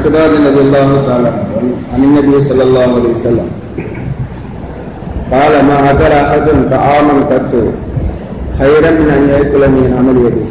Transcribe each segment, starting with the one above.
مقداد رضي الله تعالى عن النبي صلى الله عليه وسلم قال ما أكل أحد طعاما قط خيرا من أن يأكل من عمل يده.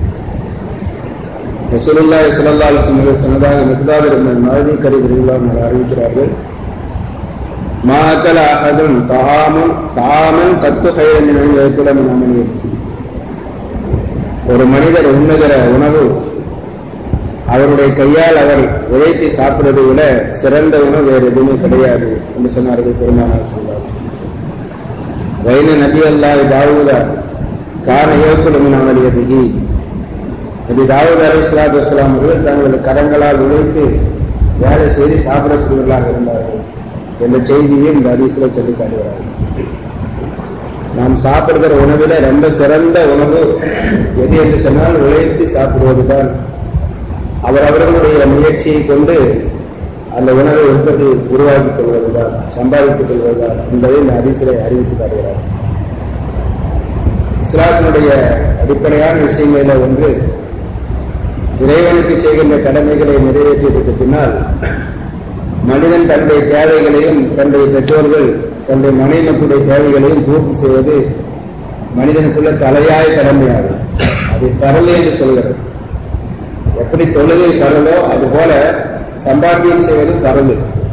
ரசூலுல்லாஹி ஸல்லல்லாஹு அலைஹி வஸல்லம் சொன்னதாக மிக்தாத் இப்னு மஅதி கரீம் ரலியல்லாஹு அன்ஹு அறிவிக்கிறார்கள். மா அகல அஹதுன் தஆமன் கத்து கைரன் மின் அன் யஅகுல மின் அமலி யதிஹி. ஒரு மனிதர் உண்ணுகிற உணவு அவருடைய கையால் அவர் உழைத்து சாப்பிடுவதை விட சிறந்த உணவு வேறு எதுவுமே கிடையாது என்று சொன்னார்கள் பெருமானார் ஸல்லல்லாஹு அலைஹி வஸல்லம். வைன நபி அல்லாஹ் தாவூத கான யஅகுல மின் அமலி யதிஹி. நபி தாவூத் அலைஹிஸ்ஸலாத்து வஸ்ஸலாம் அவர்கள் தங்களது கரங்களால் உழைத்து வேலை செய்து சாப்பிடக்கூடியவர்களாக இருந்தார்கள் என்ற செய்தியை இந்த ஹதீஸில் சொல்லி காட்டுகிறார்கள். நாம் சாப்பிடுகிற உணவில ரொம்ப சிறந்த உணவு எது என்று சொன்னால் உழைத்து சாப்பிடுவதுதான். அவரவர்களுடைய முயற்சியை கொண்டு அந்த உணவை உருவாக்கிக் கொள்வதுதான், சம்பாதித்துக் கொள்வதுதான் என்பதை இந்த ஹதீஸிலே அறிவித்து காட்டுகிறார். இஸ்லாத்தினுடைய அடிப்படையான விஷயங்களில் ஒன்று, இறைவனுக்கு செய்கின்ற கடமைகளை நிறைவேற்றியதற்கு பின்னால் மனிதன் தன்னுடைய தேவைகளையும் தன்னுடைய பெற்றோர்கள் தன்னுடைய மனைவி மக்களுடைய தேவைகளையும் பூர்த்தி செய்வது மனிதனுக்குள்ள தலையாய கடமையாகும். அது தரல் என்று சொல்கிறது. எப்படி தொழுகை தரலோ அதுபோல சம்பாத்தியம் செய்வது தரல்.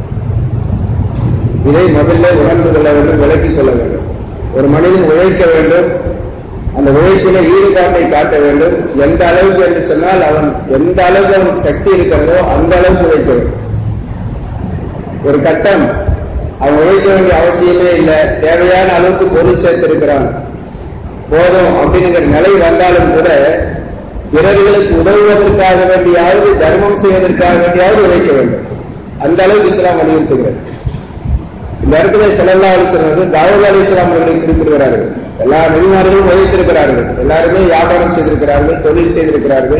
இதை முதல்ல உணர்ந்து கொள்ள வேண்டும், விளக்கிக் கொள்ள வேண்டும். ஒரு மனிதன் உழைக்க வேண்டும், அந்த உழைப்பில ஈடுபாட்டை காட்ட வேண்டும். எந்த அளவுக்கு என்று சொன்னால் அவன் எந்த அளவுக்கு அவனுக்கு சக்தி இருக்கிறதோ அந்த அளவுக்கு உழைக்க வேண்டும். ஒரு கட்டம் அவன் உழைக்க வேண்டிய அவசியமே இல்லை, தேவையான அளவுக்கு பொருள் சேர்த்திருக்கிறான் போதும் அப்படிங்கிற நிலை வந்தாலும் கூட பிறர்களுக்கு உதவுவதற்காக வேண்டியாவது தர்மம் செய்வதற்காக வேண்டியாவது உழைக்க வேண்டும். அந்த அளவுக்கு இஸ்லாம் வலியுறுத்துகிறது. இந்த இடத்துல ஸல்லல்லாஹு அலைஹி வஸல்லம் தாவூத் அலைஹிஸ்ஸலாம் அவர்களை குறிப்பிடுகிறார்கள். எல்லா நபிமார்களும் உழைத்திருக்கிறார்கள், எல்லாருமே வியாபாரம் செய்திருக்கிறார்கள், தொழில் செய்திருக்கிறார்கள்.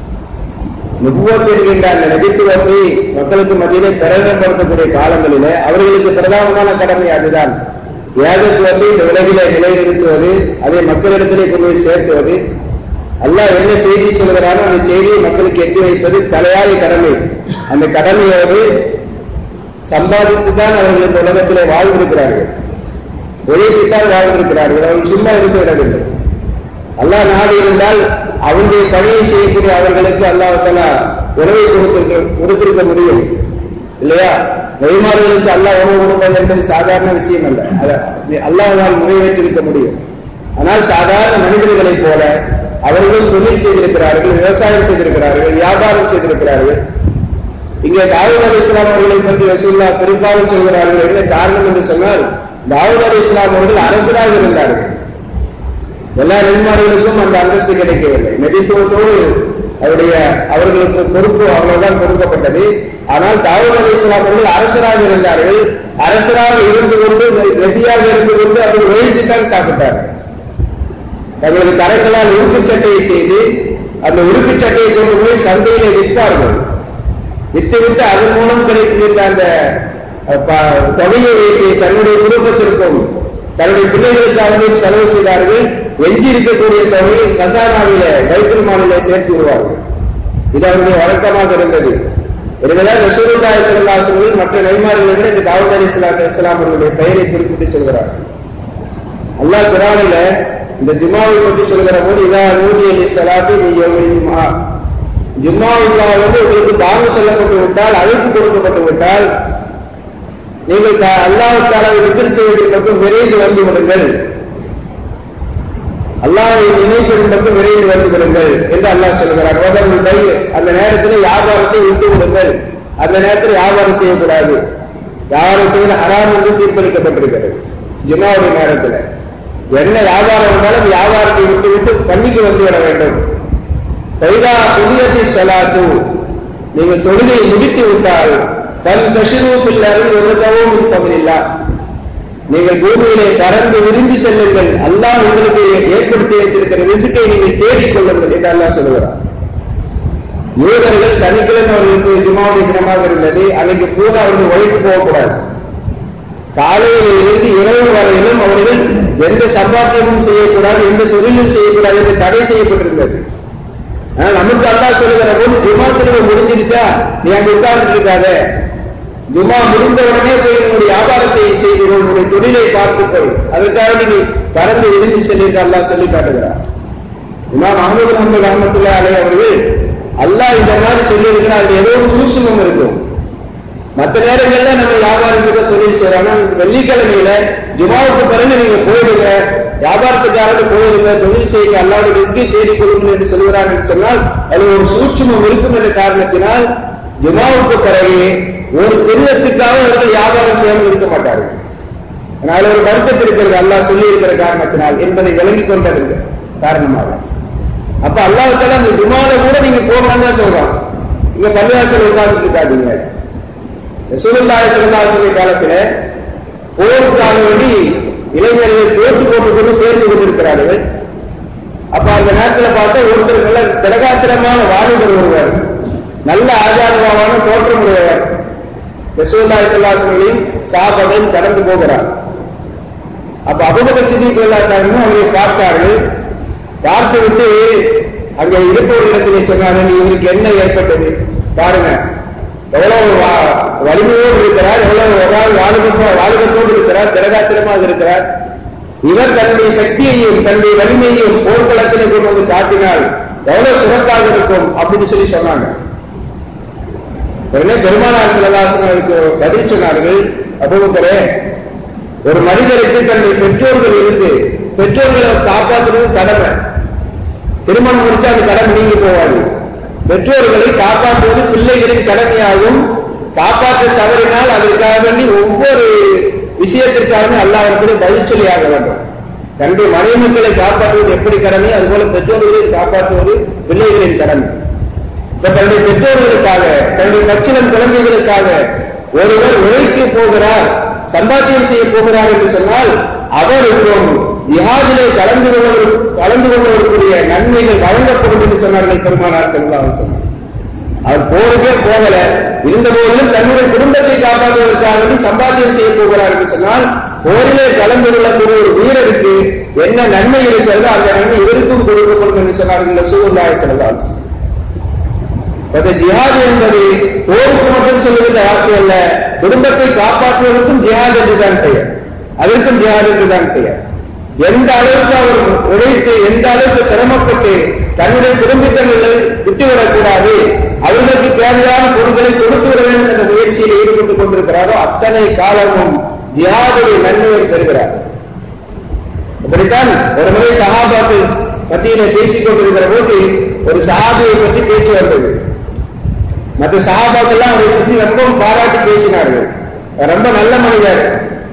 நுபுவத் என்கின்ற அந்த நபித்துவத்தை மக்களுக்கு மத்தியிலே பிரகடனப்படுத்தக்கூடிய காலங்களிலே அவர்களுக்கு பிரதானமான கடமை அதுதான். ஏகத்துவத்தை இந்த உலகிலே நிலைநிறுத்துவது, அதை மக்களிடத்திலே கொண்டு போய் சேர்த்துவது, அல்லாஹ் என்ன செய்தி சொல்கிறானோ அந்த செய்தியை மக்களுக்கு எட்டி வைப்பது தலையாய கடமை. அந்த கடமையோடு சம்பாதித்துத்தான் அவர்கள் இந்த உலகத்திலே வாழ்ந்திருக்கிறார்கள், உழைத்துத்தான் வாழ்ந்திருக்கிறார்கள். அவர்கள் சும்மா இருந்து விடவில்லை. அல்லாஹ் நாடு இருந்தால் அவருடைய பணியை செய்யக்கூடிய அவர்களுக்கு அல்லாஹ்வுத்தாலா உணவை கொடுத்திருக்க முடியும் இல்லையா? நபிமார்களுக்கு அல்லாஹ் உணவு கொடுப்பது என்பது சாதாரண விஷயம் அல்ல, அல்லாஹ்வால் நிறைவேற்றிருக்க முடியும். ஆனால் சாதாரண மனிதர்களைப் போல அவர்கள் தொழில் செய்திருக்கிறார்கள், விவசாயம் செய்திருக்கிறார்கள், வியாபாரம் செய்திருக்கிறார்கள். இங்கே தாவூத் அலைஹிஸ்ஸலாம் அவர்களை பற்றி ரசூலுல்லாஹ் பெரும்பாலும் சொல்கிறார்கள். என்ன காரணம் என்று சொன்னால், தாவூத் அலைஹிஸ்ஸலாம் அவர்கள் அரசராக இருந்தார்கள். எல்லா நபிமார்களுக்கும் அந்த அந்தஸ்து கிடைக்கவில்லை. நபித்துவத்தோடு அவர்களுக்கு பொறுப்பு அவ்வளவுதான் கொடுக்கப்பட்டது. ஆனால் தாவூத் அலைஹிஸ்ஸலாம் அவர்கள் அரசராக இருந்தார்கள். அரசராக இருந்து கொண்டு, நபியாக இருந்து கொண்டு அவர்கள் உழைத்துத்தான் சாப்பிட்டார்கள். தங்களது கரங்களால் உறுப்புச் சட்டையை செய்து அந்த உறுப்புச் சட்டையை கொண்டு போய் சந்தையிலே விற்பார்கள். வித்துவிட்டு அதன் மூலம் கிடைக்கின்ற அந்த தொகையை வைத்து தன்னுடைய குடும்பத்திற்கும் தன்னுடைய பிள்ளைகளுக்காக செலவு செய்தார்கள். எஞ்சி இருக்கக்கூடிய தொகையை கசானாவிலே பைத்துல் மாலிலே சேர்த்து விடுவார்கள். இது அவருடைய வழக்கமாக இருந்தது. எனவேதான் ரசூலுல்லாஹி ஸல்லல்லாஹு அலைஹி வஸல்லம் மற்ற நபிமார்களை விட இந்த தாவூத் அலைஹிஸ்ஸலாம் அவர்களுடைய பெயரை குறிப்பிட்டு சொல்கிறார். அல்லாஹ் குர்ஆனில இந்த ஜும்மாவை பற்றி சொல்கிற போது இதா நூதிய லிஸ்ஸலாத்தி மின் யௌமில் ஜும்ஆ, ஜும்மாவுக்காக உங்களுக்கு பாங்கு சொல்லப்பட்டு விட்டால், அழைப்பு கொடுக்கப்பட்டு விட்டால் நீங்கள் அல்லாஹ் தஆலாவை திக்ர் செய்வதற்கு மட்டும் விரைந்து வந்து விடுங்கள், அல்லாஹ்வை நினைப்பதற்கு மட்டும் விரைந்து வந்து விடுங்கள் என்று அல்லாஹ் சொல்கிறார். அந்த நேரத்தில் வியாபாரத்தை விட்டு விடுங்கள், அந்த நேரத்தில் வியாபாரம் செய்யக்கூடாது. வியாபாரம் செய்த ஹராம் என்று தீர்ப்பளிக்கப்பட்டிருக்கிறது. ஜும்மாவுடைய நேரத்தில் என்ன வியாபாரம் இருந்தாலும் வியாபாரத்தை விட்டுவிட்டு பள்ளிக்கு வந்து விட வேண்டும். பைதா புதியத்தி ஸலாத்து, நீங்கள் தொழுகையை முடித்து விட்டால் பல் தஷ்ரு ஃபில் அர்தி வபதவும் மின் ஃபத்லில்லாஹ், நீங்கள் பூமியிலே பறந்து விரும்பி செல்லுங்கள், அல்லாஹ் உங்களுக்கு ஏற்படுத்தி வைத்திருக்கிற ரிஸ்கை நீங்கள் தேடிக் கொள்ளுங்கள் என்று அல்லாஹ் சொல்கிறார். யூதர்கள் சனிக்கிழமை அவர்களுக்கு ஜும்மாவுடைய தினமாக இருந்தது. அன்னைக்கு பூரா அவர்கள் உழைத்து போகக்கூடாது. காலையில் இருந்து இரவு வரையிலும் அவர்கள் எந்த சம்பாத்தியமும் செய்யக்கூடாது, எந்த தொழிலும் செய்யக்கூடாது என்று தடை செய்யப்பட்டிருந்தது. நமக்கு அல்லாஹ் சொல்லுகிற போது ஜும்மா தினம் முடிஞ்சிருச்சா நீ அங்க உட்கார்ந்து இருக்காத, ஜும்மா முடிந்த உடனே போய் உன்னுடைய வியாபாரத்தை செய்து உன்னுடைய தொழிலை பார்த்துக்கொள், அதற்காக நீ பறந்து விரும்பி செல்லிட்டு அல்லாஹ் சொல்லி காட்டுகிறார். இமாம் அஹ்மது முஹம்மது ரஹ்மத்துல்லாஹி அலைஹி அவர்கள் அல்லாஹ் இந்த மாதிரி சொல்லி இருக்கிறார், ஏதோ ஒரு சூட்சுமம் இருக்கும். மற்ற நேரங்கள்ல நம்ம வியாபாரம் செய்ய தொழில் செய்யறோம், வெள்ளிக்கிழமையில ஜுமாவுக்கு பிறகு நீங்க போயிடுங்க, வியாபாரத்துக்காக போயிடுங்க, தொழில் செய்ய அல்லாஹ்வுடைய ரிஸ்கை தேடிக் கொள்ளுங்கள் என்று சொல்கிறார் என்று சொன்னால் அது ஒரு சூட்சுமம் இருக்கும் என்ற காரணத்தினால் ஜுமாவுக்கு பிறகு ஒரு பெரியத்துக்காக அவர்கள் வியாபாரம் செய்யாமல் இருக்க மாட்டார்கள். அதனால ஒரு வருத்தம் இருக்கிறது அல்லாஹ் சொல்லி இருக்கிற காரணத்தினால் என்பதை விளங்கிக் கொண்டது காரணமாக. அப்ப அல்லாஹ்வுத்தாலா அந்த ஜுமால கூட நீங்க போகலாம் தான் சொல்றான். இங்க பள்ளிவாசல் உட்கார்ந்து இருக்காதீங்க. ரசூலுல்லாஹி ஸல்லல்லாஹு அலைஹி வஸல்லம் காலத்துல போருக்காக வேண்டி இளைஞர்கள் போட்டு கொண்டு சேர்ந்து கொண்டிருக்கிறார்கள். அப்ப அந்த நேரத்தில் பார்த்தா ஒருத்தர் நல்ல திரகாத்திரமான வாலிபர் ஒருவர், நல்ல ஆஜாரமான தோற்றம் உடையவர் ரசூலுல்லாஹி ஸல்லல்லாஹு அலைஹி வஸல்லம் சஹாபாக்கள் கடந்து போகிறார். அப்ப அபூபக்கர் சித்திக் ரலியல்லாஹு அன்ஹு அவரை பார்த்தார்கள். பார்த்துவிட்டு அங்கே இருப்பவர்களிடத்திலே சொன்னார்கள், இவருக்கு என்ன ஏற்பட்டது பாருங்க, எவ்வளவு வலிமையோடு இருக்கிறார், எவ்வளவு வாலிபத்தோடு இருக்கிறார், திரகாத்திரமாக இருக்கிறார். இவர் தன்னுடைய சக்தியையும் தன்னுடைய வலிமையையும் போர்க்களத்திலே கொண்டு வந்து காட்டினால் எவ்வளவு சிறப்பாக இருக்கும் அப்படின்னு சொல்லி சொன்னாங்க. உடனே பெருமானார் ஸல்லல்லாஹு அலைஹி வஸல்லம் பதில் சொன்னார்கள், அபூபக்கரே, ஒரு மனிதருக்கு தன்னுடைய பெற்றோர்கள் இருந்து பெற்றோர்களை காப்பாற்றுவது கடமை. திருமணம் முடிச்சா அது கடமை நீங்கி போவாது. பெற்றோர்களை காப்பாற்றுவது பிள்ளைகளின் கடமையாகும். காப்பாற்ற தவறினால் அதற்காக வேண்டி ஒவ்வொரு விஷயத்திற்காக அல்லாஹ்விடத்திலே பதில் சொல்லி ஆக வேண்டும். தன்னுடைய மனைவி மக்களை காப்பாற்றுவது எப்படி கடமை, அதுபோல பெற்றோர்களை காப்பாற்றுவது பிள்ளைகளின் கடமை. இப்ப தன்னுடைய பெற்றோர்களுக்காக தன்னுடைய பச்சிளம் குழந்தைகளுக்காக ஒருவர் உழைத்து போகிறார், சம்பாத்தியம் செய்ய போகிறார் என்று சொன்னால் அவருக்கும் ஜிஹாதிலே கலந்து கொள்ளக்கூடிய நன்மைகள் வழங்கப்படும் என்று சொன்னார்கள் பெருமானார் ஸல்லல்லாஹு அலைஹி வஸல்லம். அவர் போருக்கே போகல, இருந்தபோதிலும் தன்னுடைய குடும்பத்தை காப்பாற்றுவதற்காக சம்பாத்தியம் செய்ய போகிறார் என்று சொன்னால் போரிலே கலந்து கொள்ளக்கூடிய ஒரு வீரருக்கு என்ன நன்மை இருக்கிறதோ அந்த நன்மை இவருக்கும் கொடுக்கப்படும் என்று சொன்னார்கள் ரசூலுல்லாஹி ஸல்லல்லாஹு அலைஹி வஸல்லம். ஜிஹாத் என்பது போருக்கு மட்டும் சொல்லுகின்ற வார்த்தை அல்ல, குடும்பத்தை காப்பாற்றுவதற்கும் ஜிஹாத் என்றுதான் பெயர், அதற்கும் ஜிஹாத் என்றுதான் பெயர். எந்த அளவுக்கு அவர் உழைத்து எந்த அளவுக்கு சிரமப்பட்டு தன்னுடைய குடும்பத்தினர்களை விட்டுவிடக்கூடாது, அவர்களுக்கு தேவையான பொருட்களை கொடுத்து விட வேண்டும் என்ற முயற்சியில் ஈடுபட்டுக் கொண்டிருக்கிறாரோ அத்தனை காலமும் ஜிஹாதுடைய நன்மையை பெறுகிறார். இப்படித்தான் ஒரு முறை சஹாபாக்கள் மத்தியிலே பேசிக் கொண்டிருக்கிற போது ஒரு சஹாபியை பற்றி பேச்சு வந்தது. மற்ற சஹாபாக்கள் அவரை பற்றி ரொம்ப பாராட்டி பேசினார்கள். ரொம்ப நல்ல மனிதர்,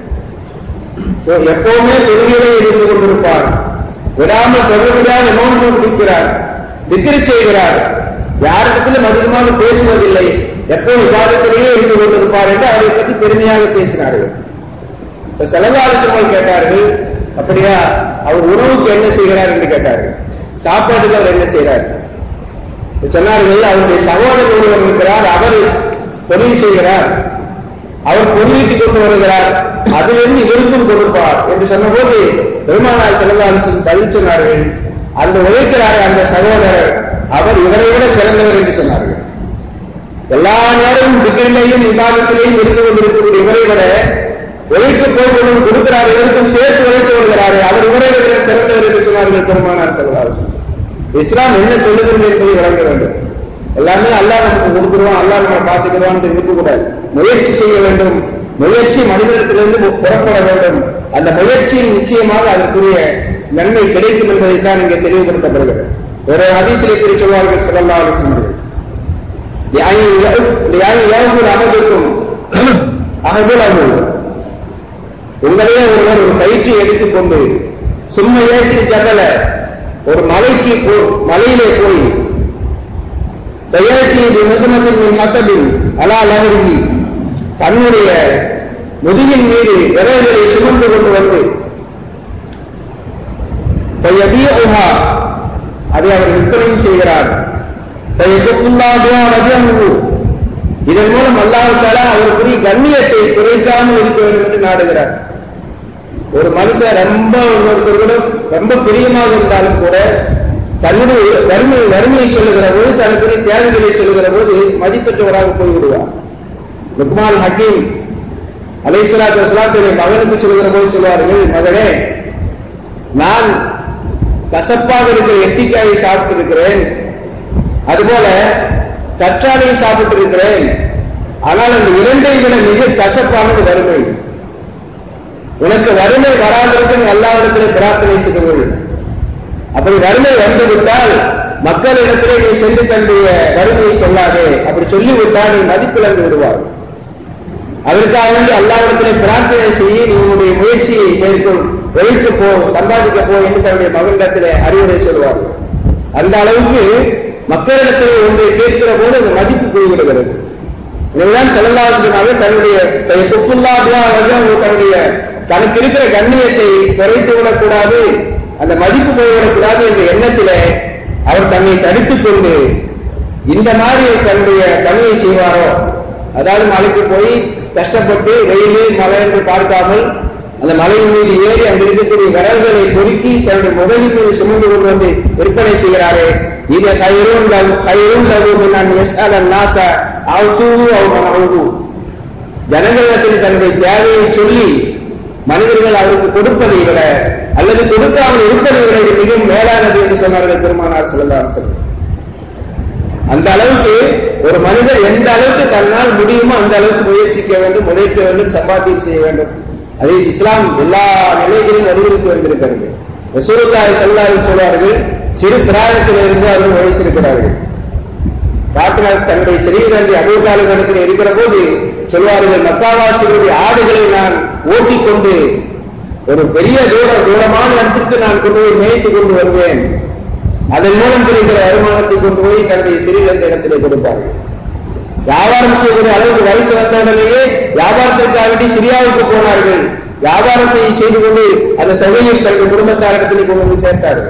எப்பவுமே தொழுகையிலே இருந்து கொண்டிருப்பார், விடாமல் தொடர்புடையாக நோன்பு பிடிக்கிறார், திக்ர் செய்கிறார், யாரிடத்திலும் அதிகமாக பேசுவதில்லை, எப்போது விவாதத்திலேயே இருந்து கொண்டிருப்பார் என்று அவரை பற்றி பெருமையாக பேசினார்கள். செலவாலோசனை கேட்டார்கள், அப்படியா அவர் உணவுக்கு என்ன செய்கிறார் என்று கேட்டார்கள். சாப்பாட்டுக்கு அவர் என்ன செய்கிறார் சொன்னார்கள். அவருடைய சகோதரர் ஒருவர் இருக்கிறார், அவர் தொழில் செய்கிறார், அவர் பொருளீட்டிக் கொண்டு வருகிறார், அதிலிருந்து இவருக்கும் கொடுப்பார் என்று சொன்னபோது பெருமானார் ஸல்லல்லாஹு அலைஹி வஸல்லம் பதில் சொன்னார்கள், அந்த உழைக்கிறார் அந்த சகோதரர் அவர் இவரை விட சிறந்தவர் என்று சொன்னார்கள். எல்லா நேரமும் திக்ரிலேயும் இபாதத்திலேயும் இருந்து கொண்டிருக்கக்கூடிய இவரை விட உழைத்து போய் கொண்டு கொடுக்கிறார், இவருக்கும் சேர்த்து உழைத்து வருகிறாரே அவர் இவரை விட சிறந்தவர் என்று சொன்னார்கள் பெருமானார் ஸல்லல்லாஹு அலைஹி வஸல்லம். இஸ்லாம் என்ன சொல்லுகிறது என்பதை வழங்க வேண்டும். எல்லாமே அல்லாஹ் நமக்கு கொடுத்துருவான், அல்லாஹ் நம்ம பார்த்துக்கிறோம் இருக்கக்கூடாது. முயற்சி செய்ய வேண்டும், முயற்சி மனிதனிடத்திலிருந்து புறப்பட வேண்டும். அந்த முயற்சியில் நிச்சயமாக அதற்குரிய நன்மை கிடைக்கும் என்பதைத்தான் இங்கே தெளிவுபடுத்தப்படுகிறது. ஒரு ஹதீஸிலே குறித்து சொல்வார்கள் ஸல்லல்லாஹு அலைஹி வஸல்லம், உங்களே ஒருவர் ஒரு கயிற்றை எடுத்துக்கொண்டு சும்மா ஏற்றி ஜகல ஒரு மலையிலே போய் தன்னுடைய முதுகின் மீது விரல்களை சுமந்து கொண்டு வந்து அதை அவர் விற்பனை செய்கிறார். இதன் மூலம் அல்லாஹ் தஆலா அவருக்குரிய கண்ணியத்தை குறைக்காமல் இருக்க வேண்டும் என்று நாடுகிறார். ஒரு மனுஷன் ரொம்ப பிரியமாக இருந்தாலும் கூட தன்னுடைய வறுமையை சொல்லுகிற போது, தனக்குரிய தேவைகளை சொல்லுகிற போது மதிப்பற்றவராக போய்விடுவார். லுக்மான் ஹக்கீம் அலைஹிஸ்ஸலாத்து வஸ்ஸலாம் தன்னுடைய மகனுக்கு சொல்லுகிற போது சொல்வார்கள், மகனே, நான் கசப்பாக இருக்கிற எட்டிக்காயை சாப்பிட்டு இருக்கிறேன், அதுபோல கற்றாழையை சாப்பிட்டு இருக்கிறேன், ஆனால் அந்த இரண்டை விட மிக கசப்பானது வறுமை. உனக்கு வறுமை வராதற்கு அல்லாஹ்விடத்திலே பிரார்த்தனை செய்து கொள். அப்படி வறுமை வந்துவிட்டால் மக்களிடத்திலே நீ சென்று தன்னுடைய வறுமையை சொல்லாதே. அப்படி சொல்லிவிட்டால் நீ மதிப்பிழந்து விடுவார். அதற்காக வேண்டி அல்லாஹ்விடத்திலே பிரார்த்தனை செய்ய நீ உன்னுடைய முயற்சியை மேற்கொள், உழைத்து போ, சம்பாதிக்க போ என்று தன்னுடைய மகனிடத்திலே அறிவுரை சொல்வார்கள். அந்த அளவுக்கு மக்களிடத்திலே ஒன்றை கேட்கிற போது அந்த மதிப்பு போய்விடுகிறது. இதுதான் ஸல்லல்லாஹு அலைஹி வஸல்லம் தன்னுடைய தன்னுடைய தனக்கு இருக்கிற கண்ணியத்தை குறைத்து விடக்கூடாது, அந்த மதிப்பு போய்விடக்கூடாது என்ற எண்ணத்திலே அவர் தன்னை தடுத்துக் கொண்டு இந்த மாதிரி தன்னுடைய பணியை செய்வாரோ, அதாவது மலைக்கு போய் கஷ்டப்பட்டு வெயிலே மழை என்று பார்க்காமல் அந்த மலையின் மீது ஏறி அங்கு இருக்கக்கூடிய விரல்களை பொறுக்கி தன்னுடைய முகலின் மீது சுமந்து கொண்டு வந்து விற்பனை செய்கிறாரே, இது ஜனங்களிடத்தில் தன்னுடைய தேவையை சொல்லி மனிதர்கள் அவருக்கு கொடுப்பதை விட அல்லது கொடுக்காமல் இருப்பதை விட இது மிகவும் மேலானது என்று சொன்னார்கள் பெருமானார் ஸல்லல்லாஹு அலைஹி வஸல்லம். அந்த அளவுக்கு ஒரு மனிதர் எந்த அளவுக்கு தன்னால் முடியுமோ அந்த அளவுக்கு முயற்சிக்க வேண்டும், உழைக்க வேண்டும், சம்பாத்தியம் செய்ய வேண்டும். அதை இஸ்லாம் எல்லா நிலைகளிலும் வலியுறுத்தி வந்திருக்கிறது. ரசூலுல்லாஹி ஸல்லல்லாஹு அலைஹி வஸல்லம் சொல்வார்கள், சிறு பிராயத்திலிருந்து அவர்கள் உழைத்திருக்கிறார்கள். பாத்தினார் தன்னுடைய சிறியதந்தை அபூ தாலிப் இடத்தில் இருக்கிற போது சொல்வார்கள், மக்காவாசிகளுடைய ஆடுகளை நான் ஓட்டிக்கொண்டு ஒரு பெரிய தூரமான இடத்திற்கு நான் கொண்டு போய் மேய்த்து கொண்டு வருவேன், அதன் மூலம் கிடைக்கிற வருமானத்தை கொண்டு போய் தன்னுடைய சிறிதந்த இடத்திலே கொடுப்பார்கள். வியாபாரம் செய்கிற அளவுக்கு வயசு வந்தவுடனேயே வியாபாரத்திற்காக வேண்டி சிரியாவுக்கு போனார்கள். வியாபாரத்தை செய்து கொண்டு அந்த தொகையை தன்னுடைய குடும்பத்தாரிடத்திலே கொண்டு வந்து சேர்த்தார்கள்.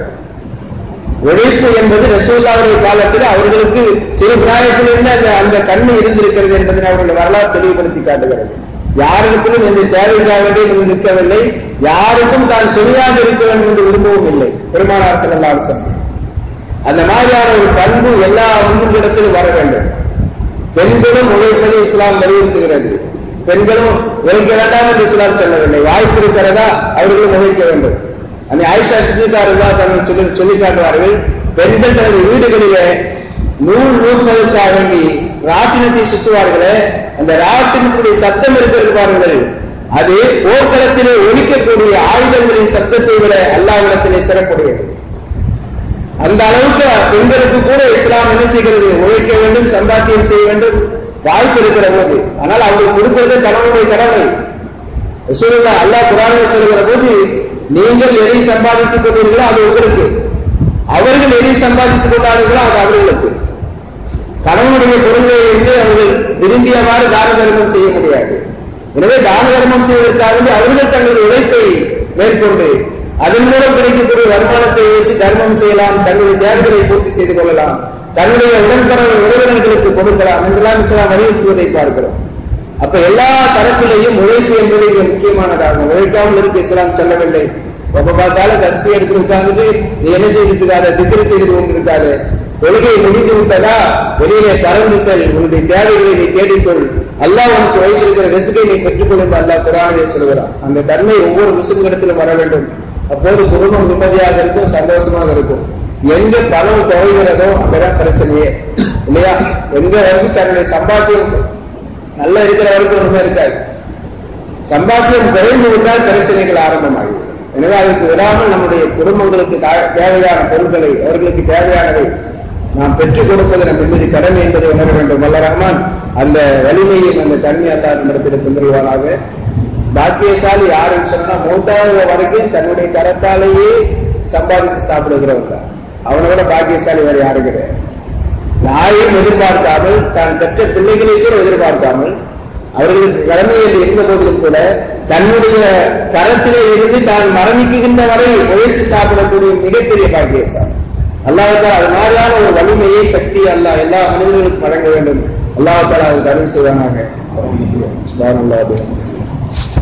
உழைப்பு என்பது ரசூலுல்லாஹ்வுடைய காலத்தில் அவர்களுக்கு சிறு பிராயத்திலிருந்து அந்த தன்மை இருந்திருக்கிறது என்பதை அவர்கள் வரலாறு தெளிவுபடுத்தி காட்டுகிறது. யாரிடத்திலும் எந்த தேவைக்காக வேண்டிய நிற்கவில்லை, யாருக்கும் தான் சுமையாக இருக்க வேண்டும் என்று விரும்பவும் இல்லை. பெருமானார் ஸல்லல்லாஹு அலைஹி வஸல்லம் அந்த மாதிரியான ஒரு பண்பு எல்லா உண்மைகளிடத்திலும் வர வேண்டும். பெண்களும் உழைப்பதை இஸ்லாம் வலியுறுத்துகிறது. பெண்களும் உழைக்க வேண்டாம் என்று இஸ்லாம் சொல்லவில்லை. வாய்ப்பு இருக்கிறதா அவர்களும் உழைக்க வேண்டும். அந்த ஆயிஷா சித்திகா தங்கள் சொல்லி காட்டுவார்கள், பெண்கள் தனது வீடுகளிலே நூற்பதற்காக வேண்டி ராட்டினத்தை சுற்றுவார்களே, அந்த ராட்டினத்துடைய சத்தம் இருக்கிறது பாருங்கள், அது போர்க்களத்திலே ஒலிக்கக்கூடிய ஆயுதங்களின் சத்தத்தை விட அல்லாஹ்விடத்திலே சிறப்புடையது. அந்த அளவுக்கு பெண்களுக்கு கூட இஸ்லாம் என்ன செய்கிறது, உழைக்க வேண்டும், சம்பாத்தியம் செய்ய வேண்டும், வாய்ப்பு இருக்கிற போது. ஆனால் அவர்கள் கொடுக்கிறது கணவனுடைய கடமை. ரசூலுல்லாஹ் அல்லாஹ் குர்ஆனில் சொல்கிற போது, நீங்கள் எதை சம்பாதித்துக் கொண்டீர்களோ அது உங்களுக்கு, அவர்கள் எதை சம்பாதித்துக் கொண்டார்களோ அது அவர்களுக்கு. கணவனுடைய பொருளை என்று அவர்கள் விரும்பியவாறு தான தர்மம் செய்ய முடியாது. எனவே தான தர்மம் செய்வதற்காக அவர்கள் தங்களுடைய உழைப்பை மேற்கொண்டு அதன் மூலம் கிடைக்கக்கூடிய வருமானத்தை வைத்து தர்மம் செய்யலாம், தங்களுடைய தேவைகளை பூர்த்தி செய்து கொள்ளலாம், தன்னுடைய உடன்பட உறவினர்களுக்கு கொடுக்கலாம் என்றெல்லாம் இஸ்லாம் வலியுறுத்துவதை பார்க்கிறோம். அப்ப எல்லா தரப்பிலையும் உழைப்பு என்பது மிக முக்கியமானதாகும். உழைக்காமல் இருக்க இஸ்லாம் சொல்லவில்லை. எப்ப பார்த்தாலும் கஷ்டம் எடுத்து உட்கார்ந்துட்டு நீ என்ன செய்திருக்காத, திக்ரு செய்து கொண்டிருக்காது, தொழுகை முடிந்து விட்டதா வெளியிலே பறந்து செல், உன்னுடைய தேவைகளை நீ தேடிக்கொள், அல்லாஹ் உனக்கு வைத்திருக்கிற வெற்றியை நீ பெற்றுக்கொள் என்று அல்லாஹ் குர்ஆனிலே சொல்கிறான். அந்த தன்மை ஒவ்வொரு முஸ்லிம்களிடத்திலும் வர வேண்டும். அப்போது குடும்பம் நிம்மதியாக இருக்கும், சந்தோஷமாக இருக்கும். எங்க பணம் தொகைகிறதோ அங்கதான் பிரச்சனையே இல்லையா? எங்க வந்து தன்னுடைய சம்பாத்தியம் நல்லா இருக்கிற வரைக்கும் ஒன்றுமே இருக்காது. சம்பாத்தியம் குறைந்து விட்டால் பிரச்சனைகள் ஆரம்பமாகும். எனவே அதற்கு விடாமல் நம்முடைய குடும்பங்களுக்கு தேவையான பொருட்களை, அவர்களுக்கு தேவையானதை நாம் பெற்றுக் கொடுப்பது நம் மீது கடமை என்பதை உணர வேண்டும். வல்ல ரஹ்மான் அந்த வலிமையும் அந்த தன்மை அல்லாஹ் நம்மிடத்தில் தந்துருவானாக. பாக்கியசாலி யாருன்னு சொன்னா, மூன்றாவது வரைக்கும் தன்னுடைய கரத்தாலேயே சம்பாதித்து சாப்பிடுகிறவங்க, அவனை விட பாக்கியசாலி வேற யாரும் கிடையாது. யாரையும் எதிர்பார்க்காமல், தான் பெற்ற பிள்ளைகளை கூட எதிர்பார்க்காமல், அவர்களுக்கு கடமை என்று இருந்த போதிலும் கூட தன்னுடைய கரத்திலே இருந்து தான் மரணிக்குகின்ற வரை உழைத்து சாப்பிடக்கூடிய மிகப்பெரிய பாக்கியசாலி. அல்லாஹ் அது மாதிரியான ஒரு வலிமையை, சக்தி அல்லாஹ் எல்லா மனிதர்களுக்கும் வழங்க வேண்டும். அல்லாஹ் அது அருள் செய்வானாக.